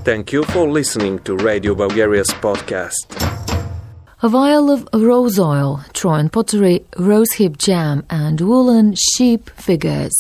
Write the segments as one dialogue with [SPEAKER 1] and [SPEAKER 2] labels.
[SPEAKER 1] Thank you for listening to Radio Bulgaria's podcast.
[SPEAKER 2] A vial of rose oil, Troyan pottery, rosehip jam and woolen sheep figures.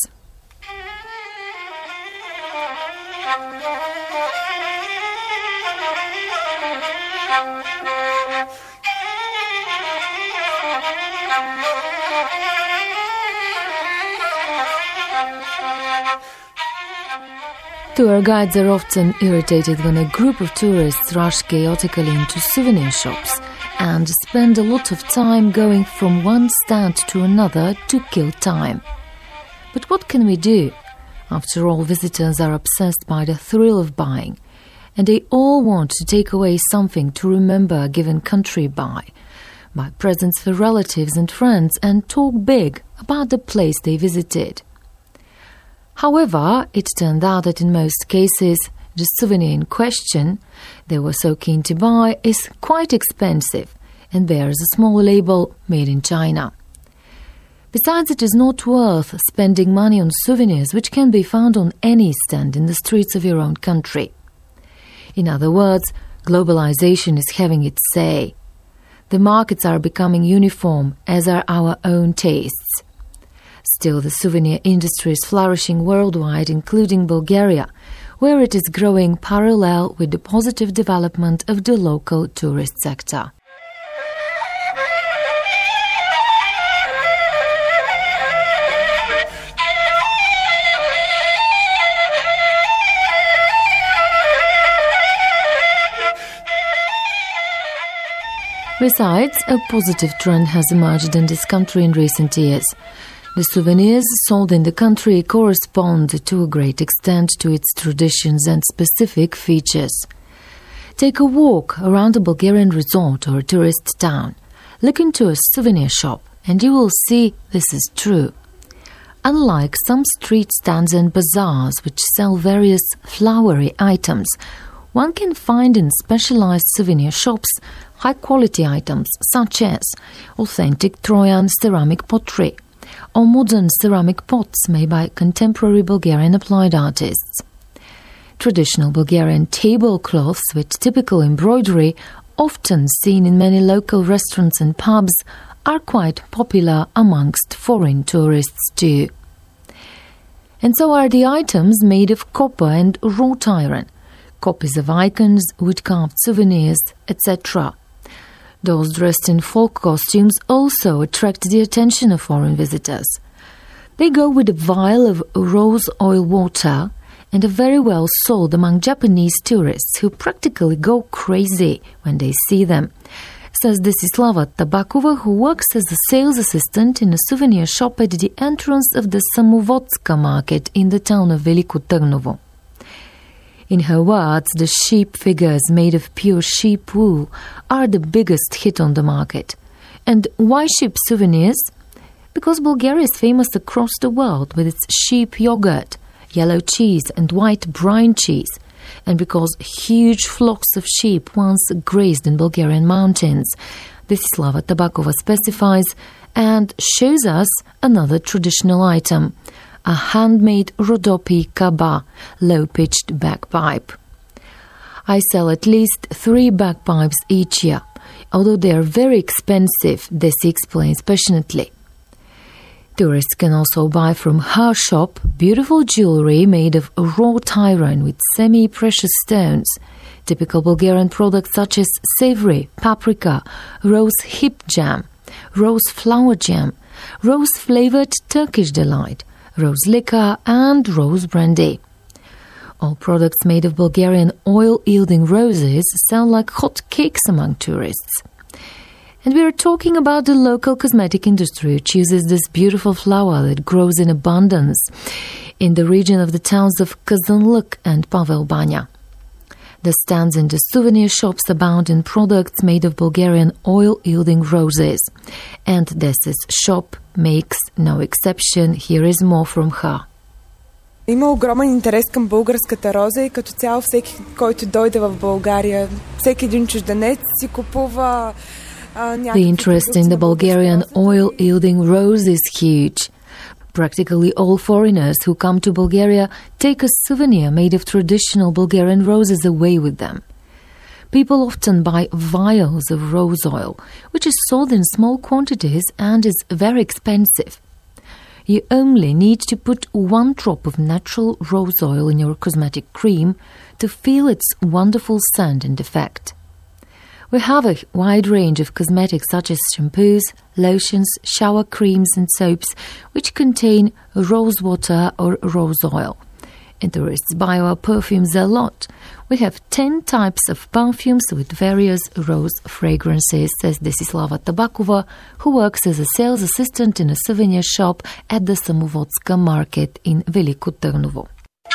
[SPEAKER 2] Tour guides are often irritated when a group of tourists rush chaotically into souvenir shops and spend a lot of time going from one stand to another to kill time. But what can we do? After all, visitors are obsessed by the thrill of buying, and they all want to take away something to remember a given country by. Buy presents for relatives and friends and talk big about the place they visited. However, it turned out that in most cases, the souvenir in question they were so keen to buy is quite expensive and bears a small label made in China. Besides, it is not worth spending money on souvenirs which can be found on any stand in the streets of your own country. In other words, globalization is having its say. The markets are becoming uniform, as are our own tastes. Still, the souvenir industry is flourishing worldwide, including Bulgaria, where it is growing parallel with the positive development of the local tourist sector. Besides, a positive trend has emerged in this country in recent years. The souvenirs sold in the country correspond to a great extent to its traditions and specific features. Take a walk around a Bulgarian resort or a tourist town. Look into a souvenir shop and you will see this is true. Unlike some street stands and bazaars which sell various flowery items, one can find in specialized souvenir shops high-quality items such as authentic Troyan ceramic pottery, or modern ceramic pots made by contemporary Bulgarian applied artists. Traditional Bulgarian tablecloths with typical embroidery, often seen in many local restaurants and pubs, are quite popular amongst foreign tourists too. And so are the items made of copper and wrought iron, copies of icons, wood-carved souvenirs, etc. Those dressed in folk costumes also attract the attention of foreign visitors. They go with a vial of rose oil water and are very well sold among Japanese tourists who practically go crazy when they see them, says Desislava Tabakova, who works as a sales assistant in a souvenir shop at the entrance of the Samovodska market in the town of Veliko Trnovo. In her words, the sheep figures made of pure sheep wool are the biggest hit on the market. And why sheep souvenirs? Because Bulgaria is famous across the world with its sheep yogurt, yellow cheese and white brine cheese, and because huge flocks of sheep once grazed in Bulgarian mountains. Desislava Tabakova specifies and shows us another traditional item, a handmade Rodopi Kaba, low-pitched bagpipe. I sell at least 3 bagpipes each year, although they are very expensive, Desi explains passionately. Tourists can also buy from her shop beautiful jewelry made of wrought iron with semi-precious stones, typical Bulgarian products such as savory, paprika, rose hip jam, rose flower jam, rose-flavored Turkish delight, rose liquor and rose brandy. All products made of Bulgarian oil-yielding roses sell like hot cakes among tourists. And we are talking about the local cosmetic industry which uses this beautiful flower that grows in abundance in the region of the towns of Kazanluk and Pavel Banya. The stands in the souvenir shops abound in products made of Bulgarian oil-yielding roses. And this shop makes no exception. Here is more from her.
[SPEAKER 3] Има огромен интерес към българската роза и като цяло всеки, който дойде в България, всеки един чужденец си купува
[SPEAKER 2] The interest in the Bulgarian oil-yielding rose is huge. Practically all foreigners who come to Bulgaria take a souvenir made of traditional Bulgarian roses away with them. People often buy vials of rose oil, which is sold in small quantities and is very expensive. You only need to put 1 drop of natural rose oil in your cosmetic cream to feel its wonderful scent and effect. We have a wide range of cosmetics such as shampoos, lotions, shower creams and soaps which contain rose water or rose oil. Interests buy our perfumes a lot. We have 10 types of perfumes with various rose fragrances, says Desislava Tabakova, who works as a sales assistant in a souvenir shop at the Samovodska market in Veliko Trnovo.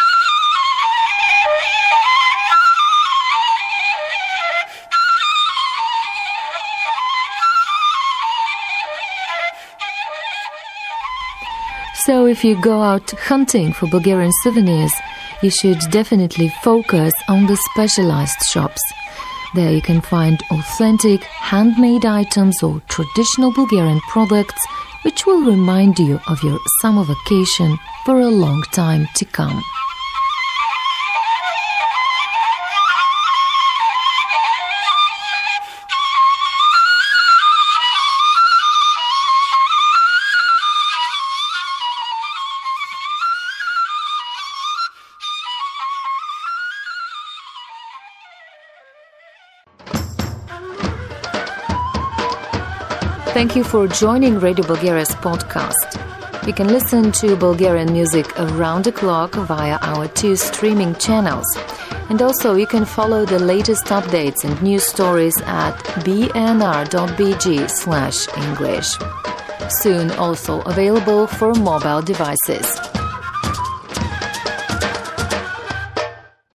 [SPEAKER 2] So if you go out hunting for Bulgarian souvenirs, you should definitely focus on the specialized shops. There you can find authentic, handmade items or traditional Bulgarian products which will remind you of your summer vacation for a long time to come. Thank you for joining Radio Bulgaria's podcast. You can listen to Bulgarian music around the clock via our 2 streaming channels. And also you can follow the latest updates and news stories at bnr.bg/English. Soon also available for mobile devices.